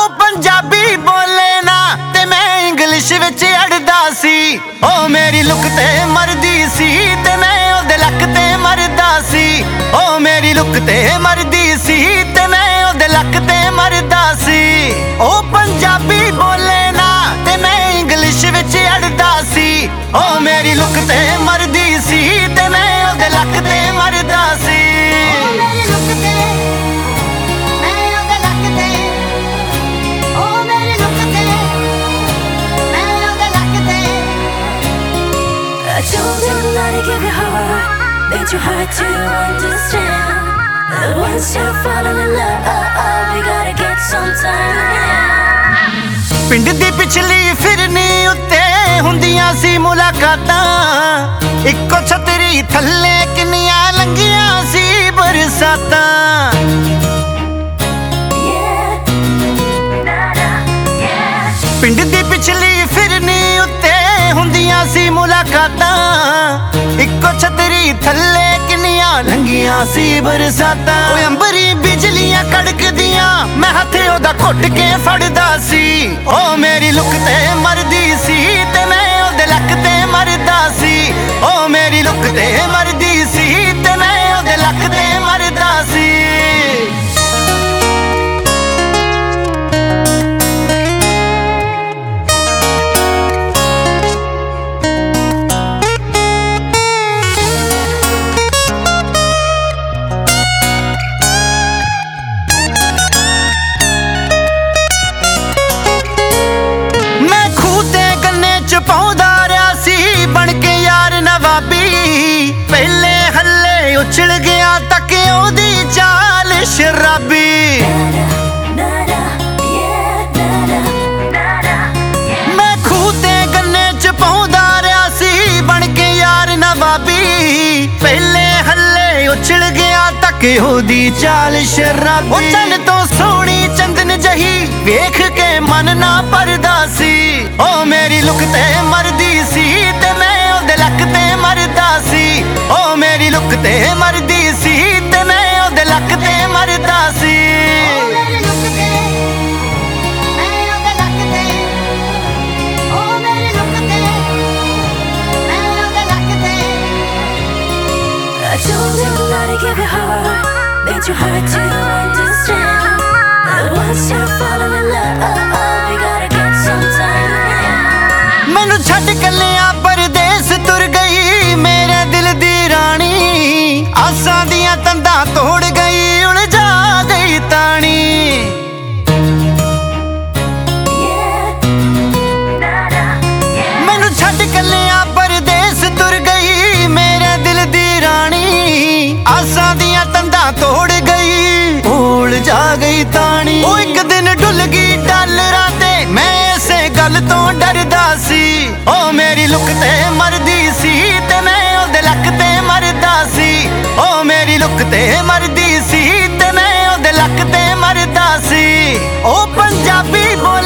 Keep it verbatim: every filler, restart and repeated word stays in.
ਉਹ ਪੰਜਾਬੀ ਬੋਲੇ ਨਾ ਤੇ ਮੈਂ ਇੰਗਲਿਸ਼ ਵਿੱਚ ਅੜਦਾ ਸੀ। ਉਹ ਮੇਰੀ ਲੁੱਕ ਤੇ ਮਰਦੀ ਸੀ ਤੇ ਮੈਂ ਉਹਦੇ ਲੱਕ ਤੇ ਮਰਦਾ ਸੀ। ਉਹ ਮੇਰੀ ਲੁੱਕ ਤੇ ਮਰਦੀ ਸੀ ਤੇ ਮੈਂ ਉਹਦੇ ਲੱਕ ਤੇ ਮਰਦਾ ਸੀ। ਉਹ ਪੰਜਾਬੀ ਬੋਲੇ ਨਾ ਤੇ ਮੈਂ ਇੰਗਲਿਸ਼ ਵਿੱਚ ਅੜਦਾ ਸੀ। ਉਹ ਮੇਰੀ ਲੁੱਕ ਤੇ ਮਰਦੀ ਸੀ ਤੇ ਮੈਂ ਉਹਦੇ ਲੱਕ ਤੇ ਮਰਦਾ ਸੀ। I chose to let it give you heart, made you hard to understand. But once you're falling in love, we gotta get some time. ਪਿੰਡ ਦੀ ਪਿਛਲੀ ਫਿਰਨੀ ਉੱਤੇ ਹੁੰਦੀਆਂ ਸੀ ਮੁਲਾਕਾਤਾਂ। ਇੱਕੋ ਛਤਰੀ ਥੱਲੇ ਕਿੰਨੀਆਂ ਲੰਘੀਆਂ ਸੀ ਬਰਸਾਤਾਂ। ਪਿੰਡ ਦੀ ਪਿਛਲੀ ਫਿਰਨੀ ਉੱਤੇ ਹੁੰਦੀਆਂ ਸੀ ਮੁਲਾਕਾਤਾਂ। ਇੱਕੋ ਛਤਰੀ ਥੱਲੇ ਕਿੰਨੀਆਂ ਲੰਘੀਆਂ ਸੀ ਬਰਸਾਤਾਂ। ਓਏ ਅੰਬਰੀ ਬਿਜਲੀਆਂ ਕੜਕਦੀਆਂ ਮੈਂ ਹੱਥ ਉਹਦਾ ਘੁੱਟ ਕੇ ਫੜਦਾ ਸੀ। ਉਹ ਮੇਰੀ ਲੁੱਕ ਤੇ ਮਰਦੀ ਸੀ ਤੇ ਮੈਂ ਉਹਦੇ ਲੱਕ ਤੇ ਮਰਦਾ ਸੀ। ਉਹ ਮੇਰੀ ਲੁੱਕ ਤੇ ਮਰਦੀ ਸੀ ਤੇ ਮੈਂ ਉਹਦੇ ਲੱਕ ਤੇ ਮਰਦਾ ਸੀ। ਪਾਉਂਦਾ ਰਿਹਾ ਸੀ ਬਣ ਕੇ ਯਾਰ ਨਵਾਬੀ। ਪਹਿਲੇ ਹੱਲੇ ਉਛਲ ਗਿਆ ਤੱਕ ਉਹਦੀ ਚਾਲ ਸ਼ਰਾਬੀ। ਮੈਂ ਖੂਹ ਤੇ ਗੰਨੇ ਚ ਪਾਉਂਦਾ ਰਿਹਾ ਸੀ ਬਣ ਕੇ ਯਾਰ ਨਵਾਬੀ। ਪਹਿਲੇ ਹੱਲੇ ਉਛਲ ਗਿਆ ਤੱਕ ਉਹਦੀ ਚਾਲ ਸ਼ਰਾਬੀ। ਉਹ ਚੰਨ ਤੋਂ ਸੋਹਣੀ ਚੰਦਨ ਜਹੀ ਵੇਖ ਕੇ ਮਨ ਨਾ ਭਰਦਾ ਸੀ। ਉਹ ਮੇਰੀ ਲੁੱਕ ਤੇ ਮਰਦੀ ਸੀ ਤੇ ਮੈਂ ਉਹਦੇ ਲੱਕ ਤੇ ਮਰਦਾ ਸੀ। ਉਹ ਮੇਰੀ ਲੁੱਕ ਤੇ ਮਰਦੀ ਸੀ ਤੇ ਮੈਂ ਉਹਦੇ ਲੱਕ ਤੇ ਮਰਦਾ ਸੀ। I chose to let it give you heart, made you hard to understand. But once you're falling in love, we gotta get some time. ਮੈਨੂੰ ਛੱਡ ਕੱਲਿਆਂ ਪਰਦੇਸ ਤੁਰ ਗਈ ਮੇਰੇ ਦਿਲ ਦੀ ਰਾਣੀ। ਆਸਾਂ ਦੀਆਂ ਤੰਦਾਂ ਤੋੜ ਗਈ ਉਲਝਾ ਗਈ ਤਾਣੀ। ਮੈਨੂੰ ਛੱਡ ਕੱਲਿਆਂ ਪਰਦੇਸ ਤੁਰ ਗਈ ਮੇਰੇ ਦਿਲ ਦੀ ਰਾਣੀ। ਆਸਾਂ ਦੀਆਂ ਤੰਦਾਂ ਤੋੜ ਗਈ ਉਲਝਾ ਗਈ ਤਾਣੀ। ਉਹ ਇੱਕ ਦਿਨ ਡੁੱਲ ਗਈ ਡਾਲਰਾਂ ਤੇ ਮੈਂ ਇਸੇ ਗੱਲ ਤੋਂ ਡਰਦਾ ਸੀ। ਉਹ ਮੇਰੀ ਲੁੱਕ ਤੇ ਮਰਦੀ ਸੀ ਤੇ ਮੈਂ ਉਹਦੇ ਲੱਕ ਤੇ ਮਰਦਾ ਸੀ। ਉਹ ਮੇਰੀ ਲੁੱਕ ਤੇ ਮਰਦੀ ਸੀ ਤੇ ਮੈਂ ਉਹਦੇ ਲੱਕ ਤੇ ਮਰਦਾ ਸੀ। ਉਹ ਪੰਜਾਬੀ ਬੋਲ